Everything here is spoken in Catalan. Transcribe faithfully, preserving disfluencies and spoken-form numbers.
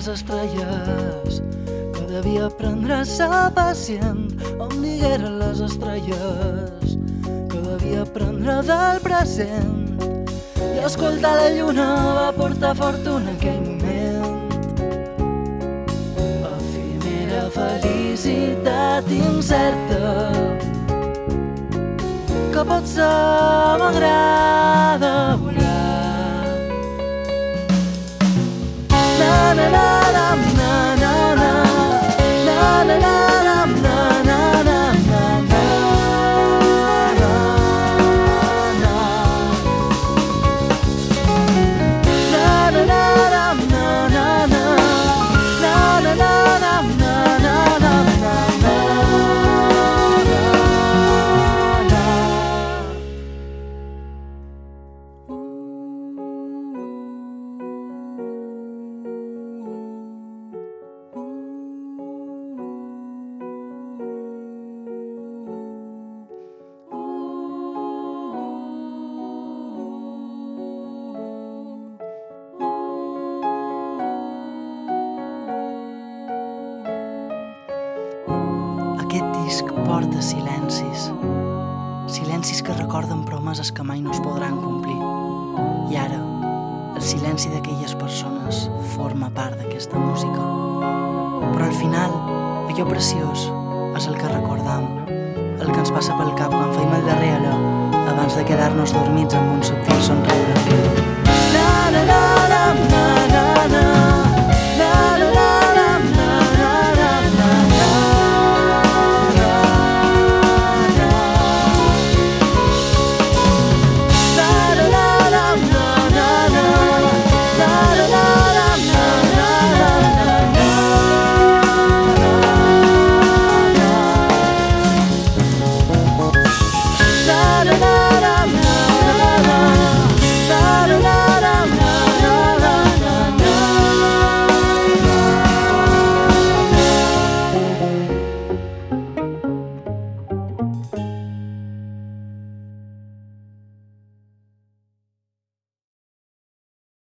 estrelles, que devia aprendre a ser pacient, em digueren les estrelles, que devia aprendre del present, i escoltar la lluna va portar fortuna en aquell moment. Efimera felicitat incerta, que potser m'agrada volar. Na na na na na na na na na na na na na Aquest disc porta silencis, silencis que recorden promeses que mai no es podran complir. I ara, el silenci d'aquelles persones forma part d'aquesta música. Però al final, allò preciós és el que recordam, el que ens passa pel cap quan feim el darrer alè, abans de quedar-nos dormits amb un subtil somriure.